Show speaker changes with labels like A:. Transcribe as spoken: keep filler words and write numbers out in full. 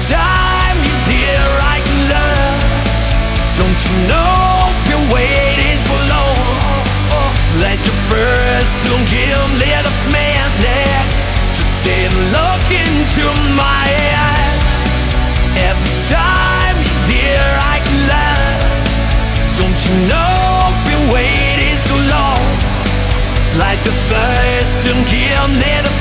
A: time you hear right love, don't you know your wait is for long? Like the first, don't give little man next. Just stay and look into my eyes. Every time you hear right love, don't you know your wait is so long? Like the first, don't give little